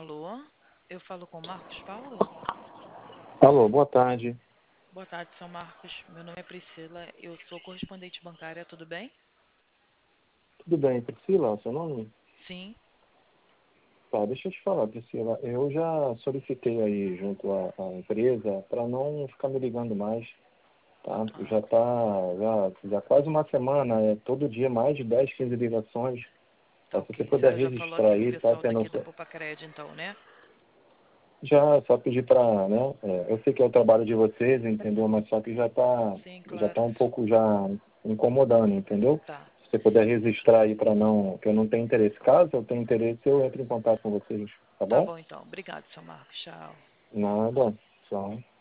Alô? Eu falo com o Marcos Paulo? Alô, boa tarde. Boa tarde, São Marcos. Meu nome é Priscila, eu sou correspondente bancária, tudo bem? Tudo bem, Priscila? Seu nome? Sim. Tá, deixa eu te falar, Priscila. Eu já solicitei aí junto à empresa para não ficar me ligando mais, tá? Ah, Já tá, já quase uma semana, todo dia mais de 10, 15 ligações. tá Tá? Se você ok. puder Você já falou registrar aqui com o aí, tá? pessoal Tendo, daqui do Popacred, então, né? já, só pedir para, né? Eu sei que é o trabalho de vocês, entendeu? Mas só que Sim, já claro. tá um pouco já incomodando, entendeu? Tá. Se você puder registrar aí para não, que eu não tenho interesse. Caso eu tenha interesse, eu entro em contato com vocês, tá Tá bom? bom, então. Obrigado, São Marcos. Tchau. Nada, só.